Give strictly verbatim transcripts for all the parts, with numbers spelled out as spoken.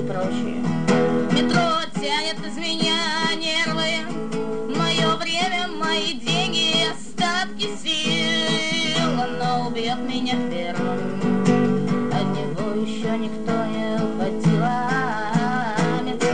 прочее. Метро тянет из меня нервы, мое время, мои деньги, остатки сил. Оно убьет меня первым, от него еще никто не уходил. А метро,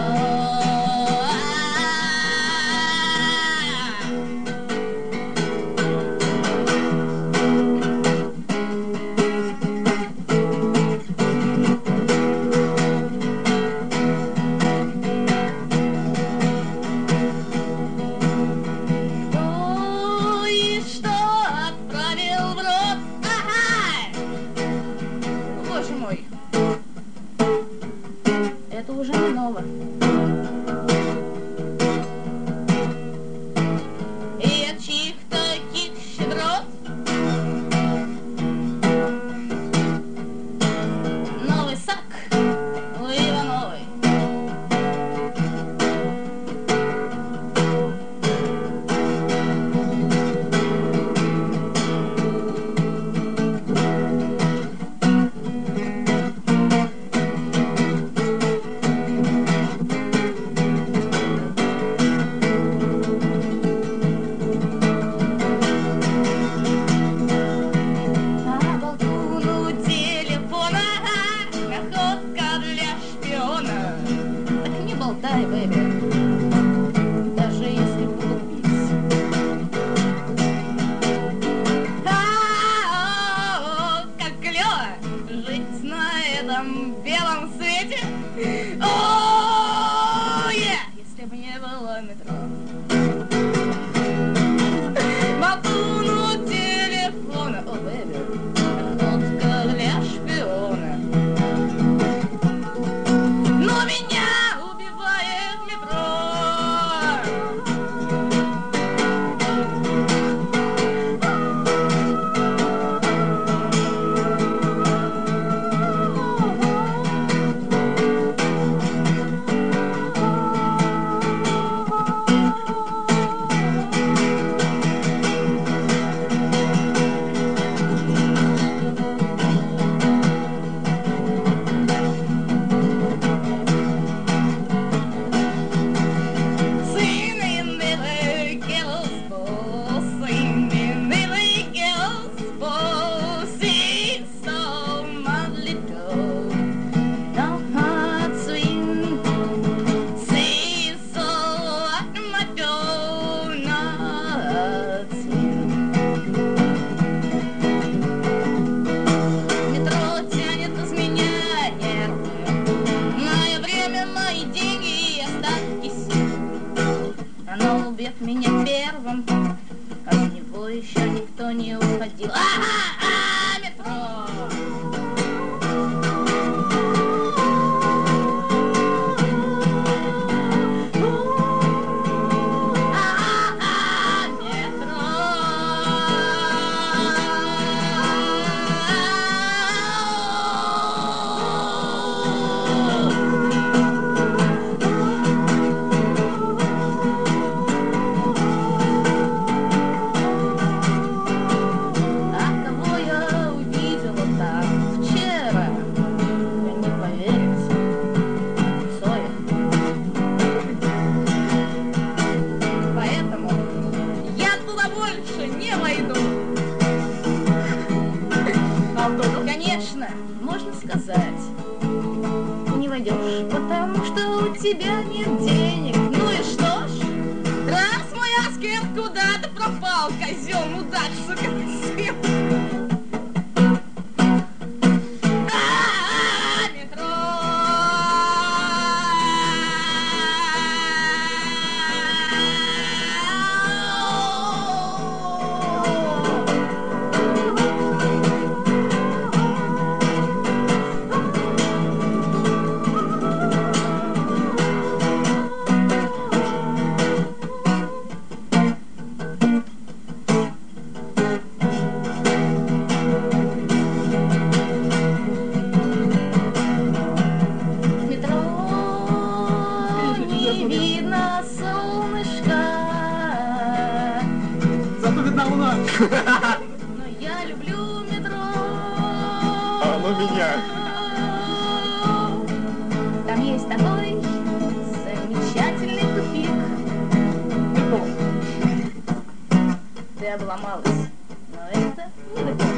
это уже не ново. И от чьих-то таких щедрот новый сак у Ивановой. Болтай, бэби, даже если влюбись. А-а-а, как клёво жить на этом белом свете. О, если бы не было метро. Болтун у телефона, о, бэби, находка для шпиона. Но меня меня первым, от него еще никто не уходил. А-а-а, метро! Конечно, можно сказать, не войдешь, потому что у тебя нет денег. Ну и что ж, раз мой аскет куда-то пропал, козел, мудак, сука, сил. Но я люблю метро. А оно меня. есть такой замечательный тупик. Ты обломалась, но это не любовь.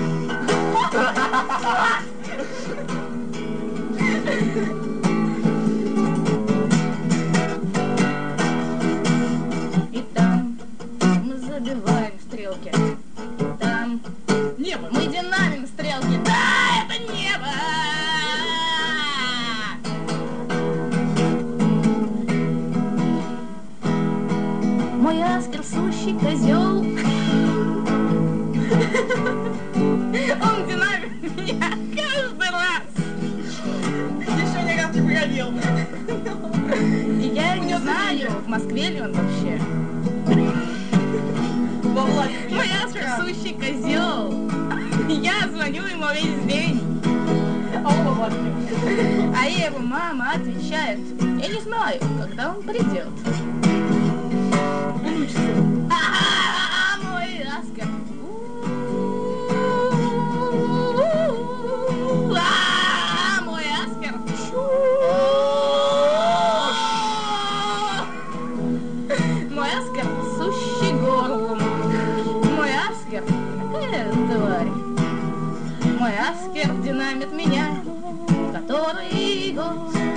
И там мы забиваем стрелки. Там Небо. мы динамим стрелки. Да, это небо! Мой Аскер сущий козел. Он динамит меня каждый раз. Еще ни разу не приходил. И я не знаю, в Москве ли он вообще. Во власти. Мой Аскер сущий козел. Я звоню ему весь день. А он во власти. А его мама отвечает: я не знаю, когда он придет. А мой Аскер. А мой Аскер. Мой Аскер сущий горбун. Мой Аскер какая тварь. Мой Аскер динамит меня который год.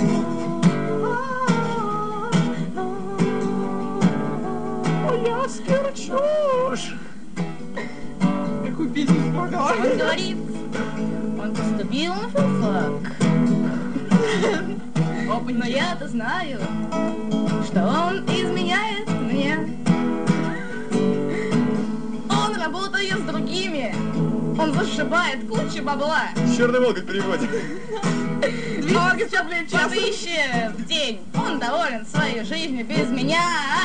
Ой, Аскер, чушь. Какую песню споргала? Он говорит, он поступил на филфак. Но я-то знаю, что он изменяет мне. Он работает с другими. Он зашибает кучу бабла. Черный волк в переводе. Он что-то ищет в день. Он доволен своей жизнью без меня.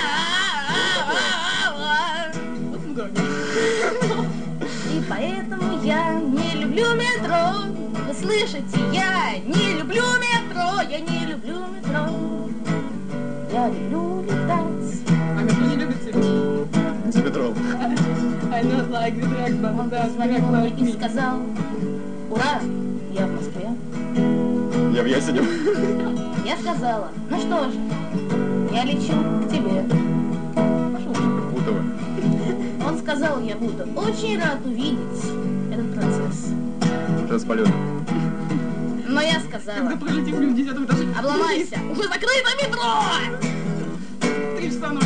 И поэтому я не люблю метро. Вы слышите, я не люблю метро. Я не люблю метро. Я люблю летать. А метро не любит тебя? С метро. I not like the track, but Он that's позвонил track мне like и me. сказал: ура, я в Москве. Я в Ясенев. Я сказала: ну что же, я лечу к тебе. Путово. Он сказал: я буду очень рад увидеть этот процесс. Сейчас полет. Но я сказала: Когда пролетим в десятом этаже. обломайся, уже закрыто метро! Три часа ночи.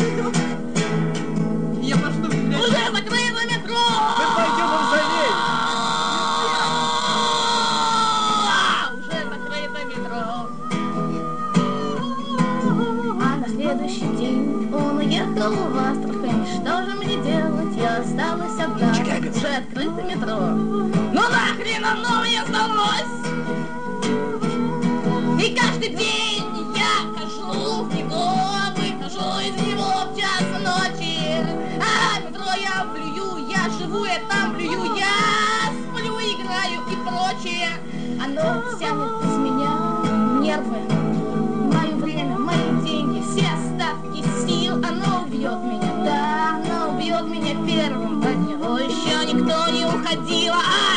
Я прошу тебя, блядь. Уже закрыто метро! Мы пойдем за ней! Уже закрыто метро. А на следующий день он уехал в Астрахань. Что же мне делать? Я осталась одна. Уже открыто метро. Ну нахрен оно мне сдалось! И каждый день я хожу в него, выхожу из него в час ночи. А метро я плюю, я живу, я там плюю, я сплю, играю и прочее. Оно тянет из меня нервы, мое время, мои деньги, все остатки сил. Оно убьет меня, да, оно убьет меня первым. От него еще никто не уходил. А